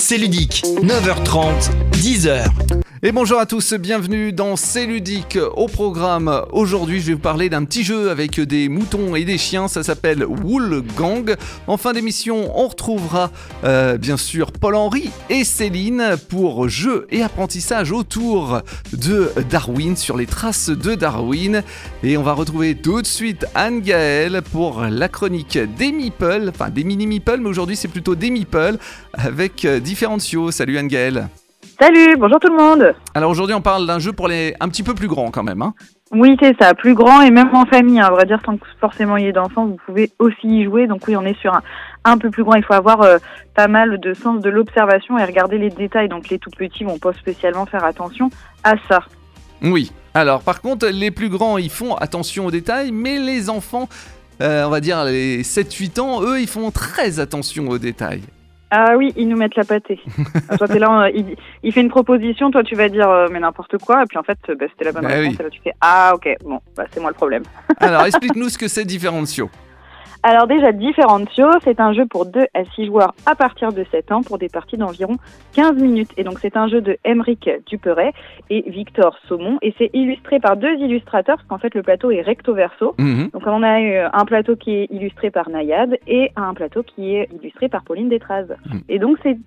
C'est ludique, 9h30, 10h. Et bonjour à tous, bienvenue dans C'est ludique. Au programme, aujourd'hui je vais vous parler d'un petit jeu avec des moutons et des chiens, ça s'appelle Wool Gang. En fin d'émission, on retrouvera bien sûr Paul-Henri et Céline pour jeux et apprentissage autour de Darwin, sur les traces de Darwin. Et on va retrouver tout de suite Anne-Gaëlle pour la chronique des meeples, enfin des mini-meeples, mais aujourd'hui c'est plutôt des meeples avec différentes shows. Salut Anne-Gaëlle. Salut, bonjour tout le monde. Alors aujourd'hui on parle d'un jeu pour les un petit peu plus grands quand même, hein. Oui, c'est ça, plus grand et même en famille, à vrai dire, sans que forcément il y ait d'enfants, vous pouvez aussi y jouer. Donc oui, on est sur un peu plus grand, il faut avoir pas mal de sens de l'observation et regarder les détails. Donc les tout petits vont pas spécialement faire attention à ça. Oui, alors par contre les plus grands ils font attention aux détails, mais les enfants, on va dire les 7-8 ans, eux ils font très attention aux détails. Ah oui, ils nous mettent la pâtée. Toi, t'es là, il fait une proposition, toi tu vas dire mais n'importe quoi, et puis en fait c'était la bonne réponse, oui. et là tu fais ah ok, bon, c'est moi le problème. Alors explique-nous ce que c'est Differentio. Alors déjà, Differentio, c'est un jeu pour 2 à 6 joueurs à partir de 7 ans pour des parties d'environ 15 minutes. Et donc c'est un jeu de Aymeric Duperet et Victor Saumon. Et c'est illustré par 2 illustrateurs, parce qu'en fait le plateau est recto verso. Donc on a un plateau qui est illustré par Nayad et un plateau qui est illustré par Pauline Détraz. Et donc c'est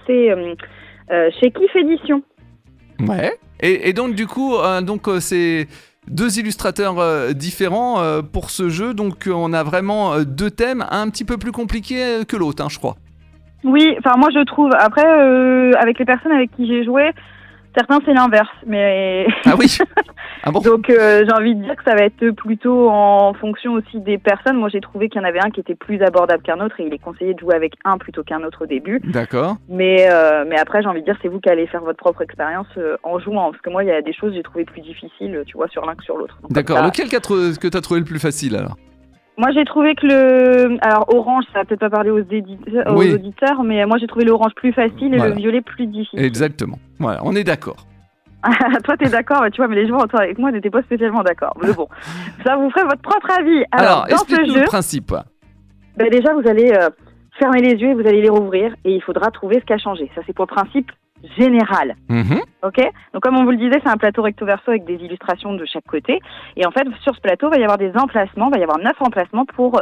chez Kif Édition. Ouais. Et donc du coup, c'est 2 illustrateurs différents pour ce jeu, donc on a vraiment 2 thèmes un petit peu plus compliqués que l'autre, hein, je crois. Oui, enfin moi je trouve, après avec les personnes avec qui j'ai joué, certains c'est l'inverse, mais... Ah oui. Ah bon. Donc j'ai envie de dire que ça va être plutôt en fonction aussi des personnes. Moi j'ai trouvé qu'il y en avait un qui était plus abordable qu'un autre et il est conseillé de jouer avec un plutôt qu'un autre au début. D'accord. Mais après j'ai envie de dire c'est vous qui allez faire votre propre expérience en jouant, parce que moi il y a des choses que j'ai trouvé plus difficiles, tu vois, sur l'un que sur l'autre. Donc, d'accord, lequel que t'as trouvé le plus facile alors? Moi j'ai trouvé que alors orange, ça va peut-être pas parler aux auditeurs, mais moi j'ai trouvé l'orange plus facile et le violet plus difficile. Exactement, voilà, on est d'accord. Toi t'es d'accord, mais tu vois, mais les joueurs autour avec moi n'étaient pas spécialement d'accord. Mais bon, ça vous ferait votre propre avis. Alors dans explique-nous ce jeu, le principe. Déjà vous allez fermer les yeux et vous allez les rouvrir et il faudra trouver ce qui a changé. Ça c'est pour le principe général. Ok. Donc comme on vous le disait, c'est un plateau recto verso avec des illustrations de chaque côté. Et en fait, sur ce plateau, il va y avoir des emplacements, il va y avoir 9 emplacements pour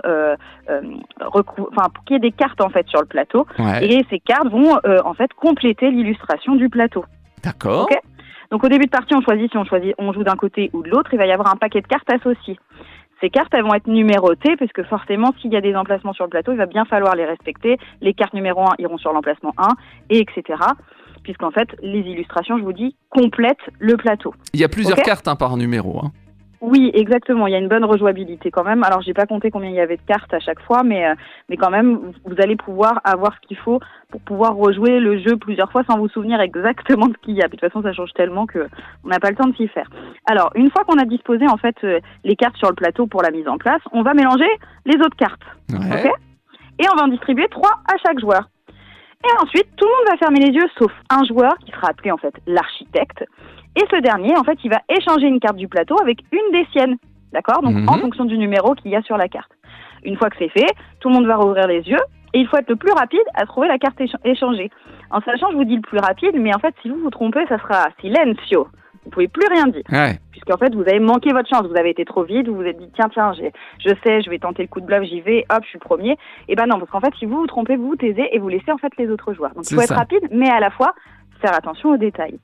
qu'il y ait des cartes en fait sur le plateau. Ouais. Et ces cartes vont en fait compléter l'illustration du plateau. D'accord. Ok. Donc au début de partie, on choisit si on joue d'un côté ou de l'autre. Il va y avoir un paquet de cartes associées. Ces cartes, elles vont être numérotées, parce que forcément, s'il y a des emplacements sur le plateau, il va bien falloir les respecter. Les cartes numéro 1 iront sur l'emplacement 1, et etc. Puisqu'en fait, les illustrations, je vous dis, complètent le plateau. Il y a plusieurs cartes par numéro. Hein. Oui, exactement. Il y a une bonne rejouabilité quand même. Alors, j'ai pas compté combien il y avait de cartes à chaque fois, mais quand même, vous allez pouvoir avoir ce qu'il faut pour pouvoir rejouer le jeu plusieurs fois sans vous souvenir exactement de ce qu'il y a. Puis, de toute façon, ça change tellement que on n'a pas le temps de s'y faire. Alors, une fois qu'on a disposé en fait les cartes sur le plateau pour la mise en place, on va mélanger les autres cartes. Ouais. Okay, et on va en distribuer 3 à chaque joueur. Et ensuite, tout le monde va fermer les yeux, sauf un joueur qui sera appelé en fait l'architecte. Et ce dernier, en fait, il va échanger une carte du plateau avec une des siennes. D'accord ? Donc, en fonction du numéro qu'il y a sur la carte. Une fois que c'est fait, tout le monde va rouvrir les yeux et il faut être le plus rapide à trouver la carte échangée. En sachant, je vous dis le plus rapide, mais en fait, si vous vous trompez, ça sera silencio. Vous pouvez plus rien dire. Ouais. Puisqu'en fait, vous avez manqué votre chance. Vous avez été trop vite, vous vous êtes dit, tiens, je sais, je vais tenter le coup de bluff, j'y vais, hop, je suis le premier. Et ben non, parce qu'en fait, si vous vous trompez, vous vous taisez et vous laissez en fait les autres joueurs. Donc, il faut être rapide, mais à la fois, faire attention aux détails.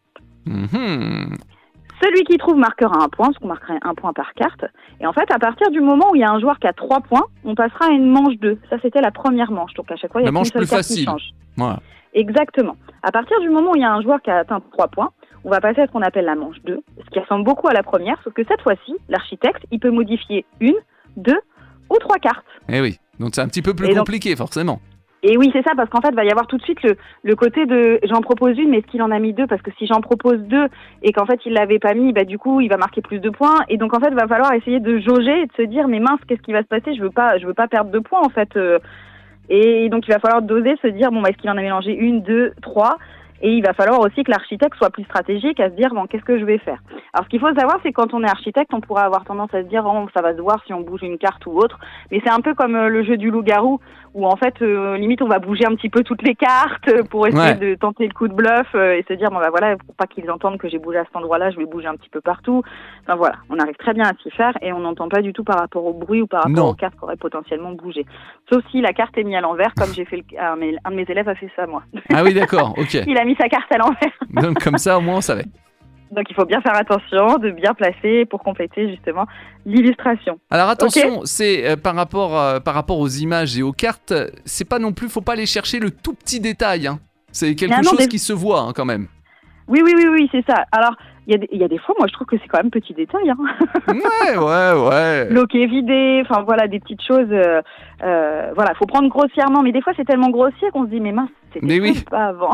Celui qui trouve marquera un point, parce qu'on marquerait un point par carte. Et en fait, à partir du moment où il y a un joueur qui a 3 points, on passera à une manche 2. Ça, c'était la première manche. Donc, à chaque fois, il y a une seule carte qui change. Voilà. Exactement. À partir du moment où il y a un joueur qui a atteint 3 points, on va passer à ce qu'on appelle la manche 2, ce qui ressemble beaucoup à la première, sauf que cette fois-ci, l'architecte, il peut modifier 1, 2 ou 3 cartes. Eh oui, donc c'est un petit peu plus compliqué, forcément. Et oui, c'est ça, parce qu'en fait, il va y avoir tout de suite le côté de j'en propose une, mais est-ce qu'il en a mis 2? Parce que si j'en propose 2 et qu'en fait, il l'avait pas mis, du coup, il va marquer plus de points. Et donc, en fait, il va falloir essayer de jauger et de se dire, mais mince, qu'est-ce qui va se passer? Je veux pas perdre de points, en fait. Et donc, il va falloir doser, se dire, est-ce qu'il en a mélangé 1, 2, 3? Et il va falloir aussi que l'architecte soit plus stratégique à se dire, qu'est-ce que je vais faire? Alors, ce qu'il faut savoir, c'est que quand on est architecte, on pourra avoir tendance à se dire, ça va se voir si on bouge une carte ou autre. Mais c'est un peu comme le jeu du loup-garou, où en fait, limite, on va bouger un petit peu toutes les cartes pour essayer de tenter le coup de bluff et se dire, bon, bah voilà, pour pas qu'ils entendent que j'ai bougé à cet endroit-là, je vais bouger un petit peu partout. Enfin voilà, on arrive très bien à s'y faire et on n'entend pas du tout par rapport au bruit ou par rapport aux cartes qui auraient potentiellement bougé. Sauf si la carte est mise à l'envers, comme j'ai fait un de mes élèves a fait ça, moi. Ah oui, d'accord, ok. Il a mis sa carte à l'envers. Donc comme ça, au moins, on savait. Donc il faut bien faire attention, de bien placer pour compléter justement l'illustration. Alors attention, c'est par rapport aux images et aux cartes, c'est pas non plus, faut pas aller chercher le tout petit détail. Hein. C'est quelque chose qui se voit quand même. Oui, c'est ça. Alors il y a des fois, moi je trouve que c'est quand même petit détail. Hein. Ouais. L'eau qui est vidée, enfin voilà, des petites choses. Voilà, faut prendre grossièrement, mais des fois c'est tellement grossier qu'on se dit mais mince, c'était pas avant.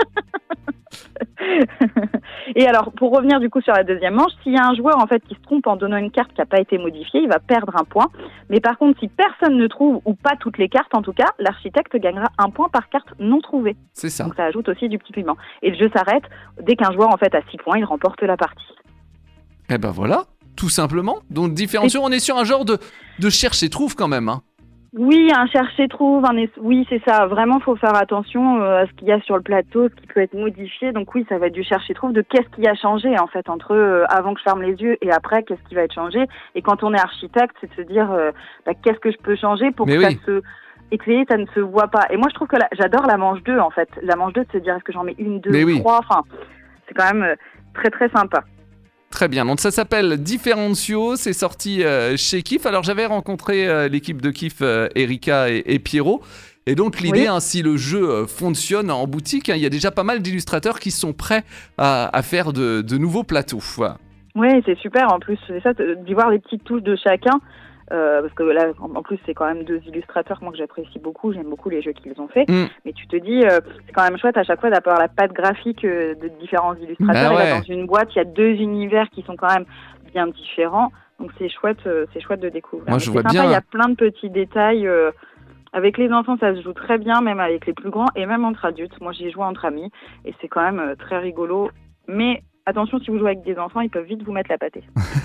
Et alors, pour revenir du coup sur la deuxième manche, s'il y a un joueur en fait qui se trompe en donnant une carte qui n'a pas été modifiée, il va perdre un point. Mais par contre, si personne ne trouve, ou pas toutes les cartes en tout cas, l'architecte gagnera un point par carte non trouvée. C'est ça. Donc ça ajoute aussi du petit piment. Et le jeu s'arrête dès qu'un joueur en fait a 6 points, il remporte la partie. Et ben voilà, tout simplement. Donc différenciation, on est sur un genre de cherche et trouve quand même. Hein. Oui, un chercher-trouve, oui, c'est ça. Vraiment, faut faire attention à ce qu'il y a sur le plateau, ce qui peut être modifié. Donc oui, ça va être du chercher-trouve de qu'est-ce qui a changé, en fait, entre avant que je ferme les yeux et après, qu'est-ce qui va être changé. Et quand on est architecte, c'est de se dire, qu'est-ce que je peux changer pour que ça ne se voit pas. Et moi, je trouve que j'adore la manche 2, en fait. La manche 2, de se dire, est-ce que j'en mets 1, 2, 3 Enfin, c'est quand même très, très sympa. Très bien, donc ça s'appelle Differentio, c'est sorti chez Kif. Alors j'avais rencontré l'équipe de Kif, Erika et Pierrot. Et donc l'idée, si le jeu fonctionne en boutique, il y a déjà pas mal d'illustrateurs qui sont prêts à faire de nouveaux plateaux. Voilà. Oui, c'est super en plus, c'est ça, d'y voir les petites touches de chacun. Parce que là, en plus, c'est quand même 2 illustrateurs moi que j'apprécie beaucoup. J'aime beaucoup les jeux qu'ils ont fait. Mais tu te dis, c'est quand même chouette à chaque fois d'avoir la patte graphique de différents illustrateurs. Et là, dans une boîte, il y a 2 univers qui sont quand même bien différents. Donc c'est chouette de découvrir. Moi, je vois bien. Il y a plein de petits détails. Avec les enfants, ça se joue très bien, même avec les plus grands et même entre adultes. Moi, j'ai joué entre amis et c'est quand même très rigolo. Mais attention, si vous jouez avec des enfants, ils peuvent vite vous mettre la pâtée.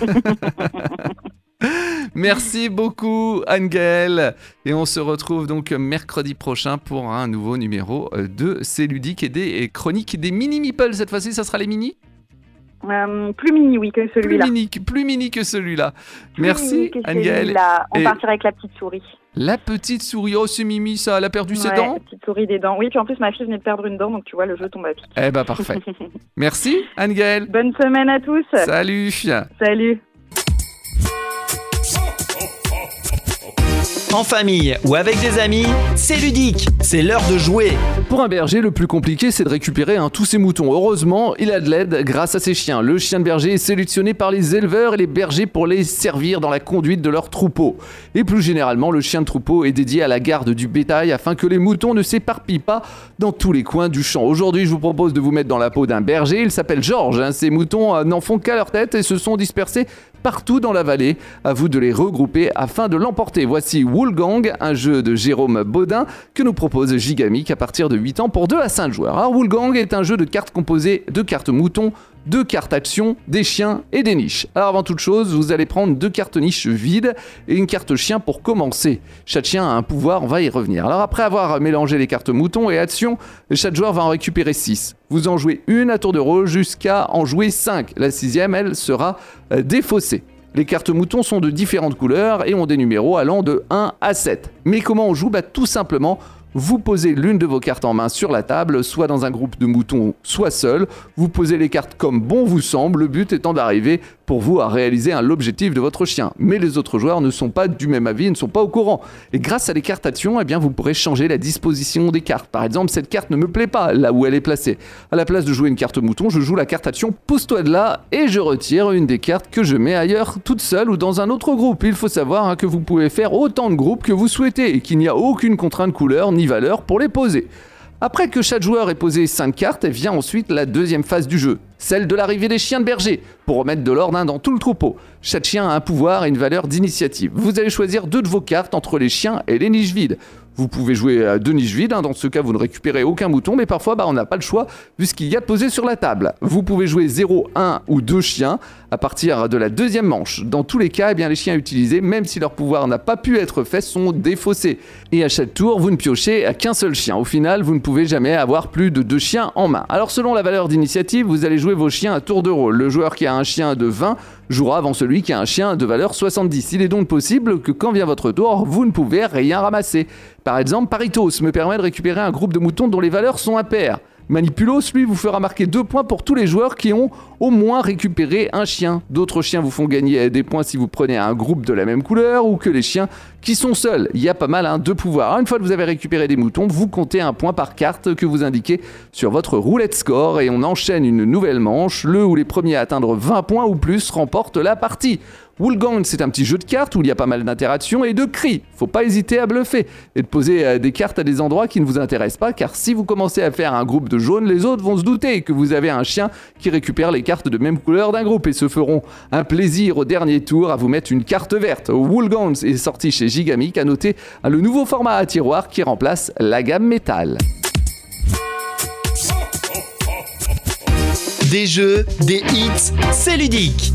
Merci beaucoup Anne-Gaëlle et on se retrouve donc mercredi prochain pour un nouveau numéro de C'est ludique et des chroniques des mini meeples. Cette fois-ci, ça sera les mini plus mini, oui, que celui-là. Plus mini que celui-là. Merci Anne-Gaëlle. On partira avec la petite souris. La petite souris, oh c'est Mimi ça, elle a perdu ses dents. La petite souris des dents, oui, puis en plus ma fille venait de perdre une dent, donc tu vois, le jeu tombe à pic. Eh ben parfait. Merci Anne-Gaëlle. Bonne semaine à tous. Salut. Salut. En famille ou avec des amis, c'est ludique, c'est l'heure de jouer. Pour un berger, le plus compliqué, c'est de récupérer tous ses moutons. Heureusement, il a de l'aide grâce à ses chiens. Le chien de berger est sélectionné par les éleveurs et les bergers pour les servir dans la conduite de leur troupeau. Et plus généralement, le chien de troupeau est dédié à la garde du bétail afin que les moutons ne s'éparpillent pas dans tous les coins du champ. Aujourd'hui, je vous propose de vous mettre dans la peau d'un berger. Il s'appelle Georges. Ces moutons n'en font qu'à leur tête et se sont dispersés partout dans la vallée. À vous de les regrouper afin de l'emporter. Voici Woolgang, un jeu de Jérôme Baudin que nous propose Gigamic à partir de 8 ans pour 2 à 5 joueurs. Alors Woolgang est un jeu de cartes composé de cartes moutons, 2 cartes actions, des chiens et des niches. Alors avant toute chose, vous allez prendre 2 cartes niches vides et une carte chien pour commencer. Chaque chien a un pouvoir, on va y revenir. Alors après avoir mélangé les cartes moutons et actions, chaque joueur va en récupérer 6. Vous en jouez une à tour de rôle jusqu'à en jouer 5. La 6e, elle, sera défaussée. Les cartes moutons sont de différentes couleurs et ont des numéros allant de 1 à 7. Mais comment on joue ? Tout simplement, vous posez l'une de vos cartes en main sur la table, soit dans un groupe de moutons, soit seul. Vous posez les cartes comme bon vous semble, le but étant d'arriver pour vous à réaliser l'objectif de votre chien. Mais les autres joueurs ne sont pas du même avis, ne sont pas au courant. Et grâce à les cartes actions, vous pourrez changer la disposition des cartes. Par exemple, cette carte ne me plaît pas là où elle est placée. À la place de jouer une carte mouton, je joue la carte action pousse-toi de là et je retire une des cartes que je mets ailleurs toute seule ou dans un autre groupe. Il faut savoir que vous pouvez faire autant de groupes que vous souhaitez et qu'il n'y a aucune contrainte couleur ni valeur pour les poser. Après que chaque joueur ait posé 5 cartes, vient ensuite la deuxième phase du jeu, celle de l'arrivée des chiens de berger, pour remettre de l'ordre dans tout le troupeau. Chaque chien a un pouvoir et une valeur d'initiative. Vous allez choisir 2 de vos cartes entre les chiens et les niches vides. Vous pouvez jouer à 2 niches vides, dans ce cas vous ne récupérez aucun mouton, mais parfois on n'a pas le choix vu ce qu'il y a posé sur la table. Vous pouvez jouer 0, 1 ou 2 chiens à partir de la deuxième manche. Dans tous les cas, les chiens utilisés, même si leur pouvoir n'a pas pu être fait, sont défaussés. Et à chaque tour, vous ne piochez qu'un seul chien. Au final, vous ne pouvez jamais avoir plus de 2 chiens en main. Alors selon la valeur d'initiative, vous allez jouer vos chiens à tour de rôle. Le joueur qui a un chien de 20 jouera avant celui qui a un chien de valeur 70. Il est donc possible que quand vient votre tour, vous ne pouvez rien ramasser. Par exemple, Paritos me permet de récupérer un groupe de moutons dont les valeurs sont impaires. Manipulos, lui, vous fera marquer 2 points pour tous les joueurs qui ont au moins récupéré un chien. D'autres chiens vous font gagner des points si vous prenez un groupe de la même couleur ou que les chiens qui sont seuls. Il y a pas mal de pouvoirs. Alors, une fois que vous avez récupéré des moutons, vous comptez un point par carte que vous indiquez sur votre roulette score et on enchaîne une nouvelle manche. Le ou les premiers à atteindre 20 points ou plus remportent la partie. Woolgang, c'est un petit jeu de cartes où il y a pas mal d'interactions et de cris. Faut pas hésiter à bluffer et de poser des cartes à des endroits qui ne vous intéressent pas, car si vous commencez à faire un groupe de jaunes, les autres vont se douter que vous avez un chien qui récupère les cartes de même couleur d'un groupe et se feront un plaisir au dernier tour à vous mettre une carte verte. Woolgang est sorti chez Gigamic, à noter le nouveau format à tiroir qui remplace la gamme métal. Des jeux, des hits, c'est ludique.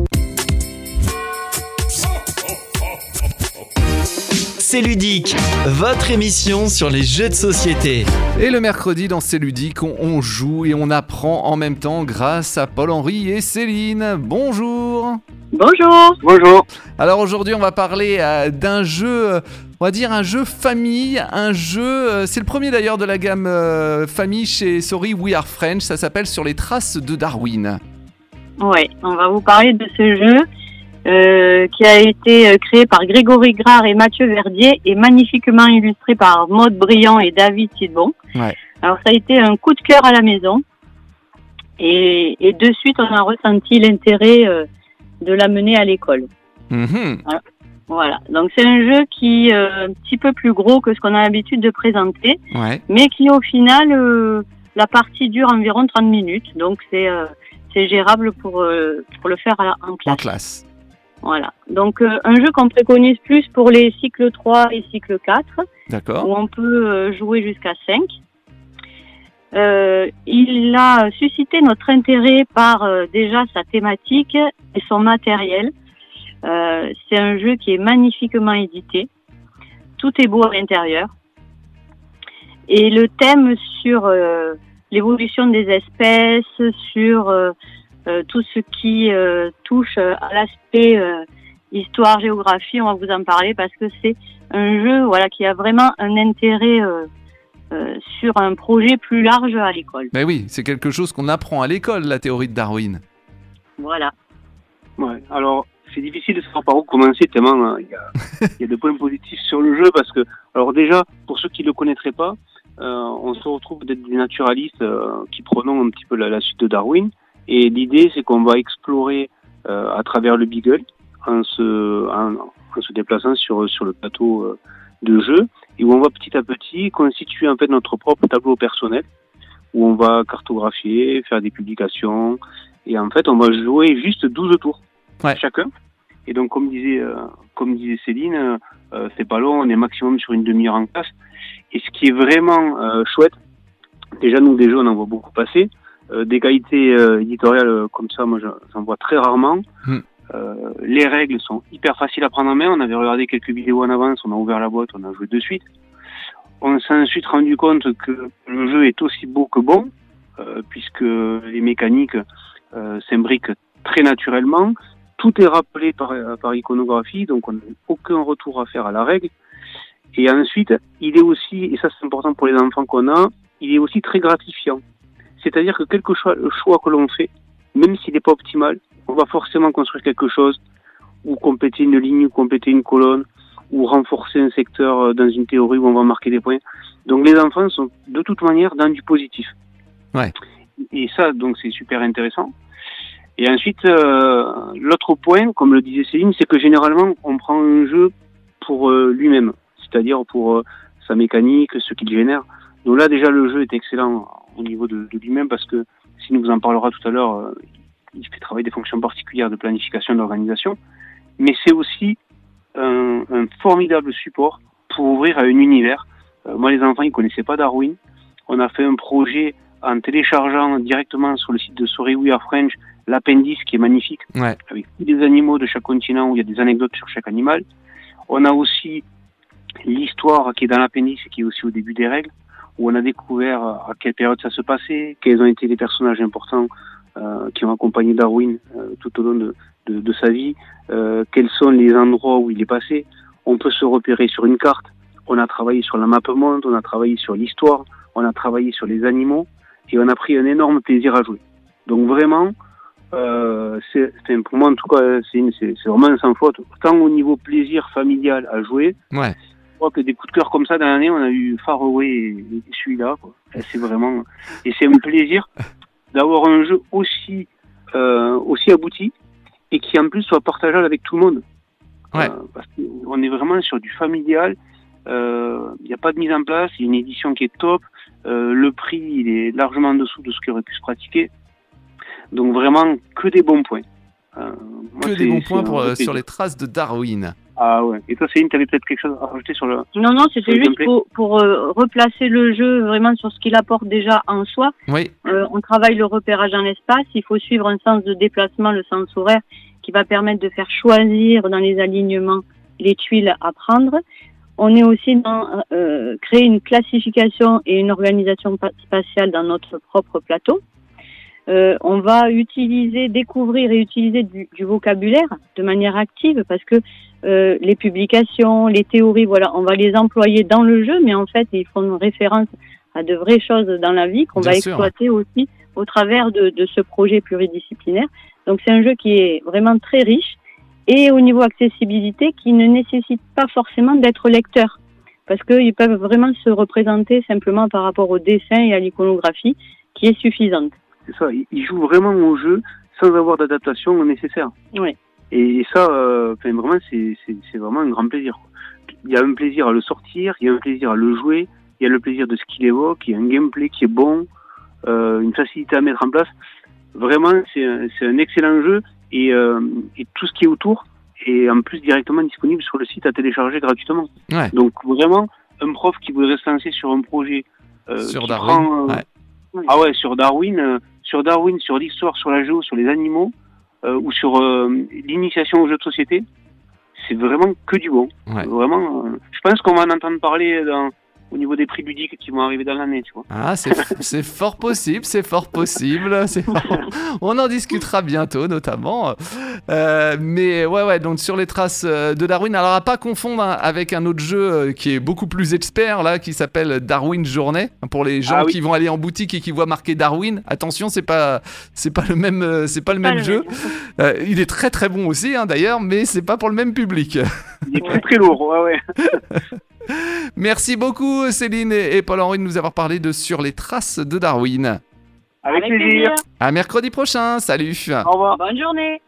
C'est ludique, votre émission sur les jeux de société. Et le mercredi dans C'est ludique, on joue et on apprend en même temps grâce à Paul-Henri et Céline. Bonjour. Bonjour. Bonjour. Alors aujourd'hui on va parler d'un jeu, on va dire un jeu famille, un jeu, c'est le premier d'ailleurs de la gamme famille chez Sorry We Are French, ça s'appelle Sur les traces de Darwin. Oui, on va vous parler de ce jeu qui a été créé par Grégory Grard et Mathieu Verdier et magnifiquement illustré par Maude Briand et David Sidbon. Ouais. Alors ça a été un coup de cœur à la maison et de suite on a ressenti l'intérêt de l'amener à l'école. Mmh. Voilà, donc c'est un jeu qui est un petit peu plus gros que ce qu'on a l'habitude de présenter, ouais. Mais qui au final, la partie dure environ 30 minutes, donc c'est gérable pour le faire en classe. En classe. Voilà, donc un jeu qu'on préconise plus pour les cycles 3 et cycle 4, d'accord. où on peut jouer jusqu'à 5. Il a suscité notre intérêt par déjà sa thématique et son matériel. C'est un jeu qui est magnifiquement édité. Tout est beau à l'intérieur. Et le thème sur l'évolution des espèces, sur tout ce qui touche à l'aspect histoire, géographie, on va vous en parler parce que c'est un jeu qui a vraiment un intérêt sur un projet plus large à l'école. Mais oui, c'est quelque chose qu'on apprend à l'école, la théorie de Darwin. Voilà. Ouais, alors c'est difficile de savoir par où commencer tellement il y a des points positifs sur le jeu parce que, alors déjà, pour ceux qui ne le connaîtraient pas, on se retrouve d'être des naturalistes qui prenons un petit peu la suite de Darwin. Et l'idée, c'est qu'on va explorer à travers le Beagle en se déplaçant sur le plateau de jeu et où on va petit à petit constituer en fait notre propre tableau personnel où on va cartographier, faire des publications et en fait on va jouer juste 12 tours chacun. Et donc comme disait Céline, c'est pas long, on est maximum sur une demi-heure en classe. Et ce qui est vraiment chouette, déjà nous des jeux on en voit beaucoup passer. Des qualités éditoriales comme ça, moi j'en vois très rarement. Les règles sont hyper faciles à prendre en main. On avait regardé quelques vidéos en avance, on a ouvert la boîte, on a joué de suite. On s'est ensuite rendu compte que le jeu est aussi beau que bon, puisque les mécaniques s'imbriquent très naturellement. Tout est rappelé par iconographie, donc on n'a aucun retour à faire à la règle. Et ensuite, il est aussi, et ça c'est important pour les enfants qu'on a, il est aussi très gratifiant. C'est-à-dire que quel que soit le choix que l'on fait, même s'il n'est pas optimal, on va forcément construire quelque chose, ou compléter une ligne, ou compléter une colonne, ou renforcer un secteur dans une théorie où on va marquer des points. Donc les enfants sont de toute manière dans du positif. Ouais. Et ça, donc c'est super intéressant. Et ensuite, l'autre point, comme le disait Céline, c'est que généralement, on prend un jeu pour lui-même, c'est-à-dire pour sa mécanique, ce qu'il génère. Donc là, déjà, le jeu est excellent au niveau de lui-même parce que, Céline vous en parlera tout à l'heure, il fait travailler des fonctions particulières de planification et d'organisation. Mais c'est aussi un formidable support pour ouvrir à un univers. Moi, les enfants, ils connaissaient pas Darwin. On a fait un projet en téléchargeant directement sur le site de Sorry We Are French l'appendice qui est magnifique, avec tous les animaux de chaque continent où il y a des anecdotes sur chaque animal. On a aussi l'histoire qui est dans l'appendice et qui est aussi au début des règles, où on a découvert à quelle période ça se passait, quels ont été les personnages importants qui ont accompagné Darwin tout au long de sa vie, quels sont les endroits où il est passé. On peut se repérer sur une carte. On a travaillé sur la map monde, on a travaillé sur l'histoire, on a travaillé sur les animaux et on a pris un énorme plaisir à jouer. Donc vraiment, pour moi en tout cas, c'est vraiment sans faute. Tant au niveau plaisir familial à jouer, Ouais. je crois que des coups de cœur comme ça dans l'année, on a eu Faraway et celui-là, quoi. Et c'est vraiment, et c'est un plaisir d'avoir un jeu aussi abouti et qui en plus soit partageable avec tout le monde. Ouais. Parce qu'on est vraiment sur du familial. Il n'y a pas de mise en place, il y a une édition qui est top, le prix il est largement en dessous de ce qui aurait pu se pratiquer, donc vraiment que des bons points. Que des bons points sur les traces de Darwin. Ah ouais, et toi Céline, tu avais peut-être quelque chose à rajouter sur le... Non, c'était le juste gameplay pour replacer le jeu vraiment sur ce qu'il apporte déjà en soi. Oui. On travaille le repérage en espace, il faut suivre un sens de déplacement, le sens horaire, qui va permettre de faire choisir dans les alignements les tuiles à prendre. On est aussi dans créer une classification et une organisation spatiale dans notre propre plateau. On va découvrir et utiliser du vocabulaire de manière active parce que les publications, les théories, voilà, on va les employer dans le jeu, mais en fait, ils font référence à de vraies choses dans la vie qu'on va exploiter aussi au travers de ce projet pluridisciplinaire. Donc, c'est un jeu qui est vraiment très riche. Et au niveau accessibilité, qui ne nécessite pas forcément d'être lecteur, parce qu'ils peuvent vraiment se représenter simplement par rapport au dessin et à l'iconographie, qui est suffisante. C'est ça, ils jouent vraiment au jeu sans avoir d'adaptation nécessaire. Oui. Et ça, vraiment, c'est vraiment un grand plaisir. Il y a un plaisir à le sortir, il y a un plaisir à le jouer, il y a le plaisir de ce qu'il évoque, il y a un gameplay qui est bon, une facilité à mettre en place. Vraiment, c'est un excellent jeu. Et tout ce qui est autour est en plus directement disponible sur le site à télécharger gratuitement. Ouais. Donc vraiment, un prof qui voudrait se lancer sur un projet sur Darwin, sur Darwin, sur l'histoire, sur la géo, sur les animaux ou sur l'initiation aux jeux de société, c'est vraiment que du bon. Ouais. Vraiment, je pense qu'on va en entendre parler au niveau des prix ludiques qui vont arriver dans l'année, tu vois. Ah, c'est fort possible, On en discutera bientôt, notamment. Mais ouais, donc sur les traces de Darwin, alors à pas confondre avec un autre jeu qui est beaucoup plus expert, là, qui s'appelle Darwin Journée. Pour les gens qui vont aller en boutique et qui voient marqué Darwin, attention, c'est pas le même jeu. Il est très très bon aussi, d'ailleurs, mais c'est pas pour le même public. Il est très très lourd, ouais. Merci beaucoup Céline et Paul-Henri de nous avoir parlé de Sur les traces de Darwin. Avec plaisir. À mercredi prochain, salut. Au revoir. Bonne journée.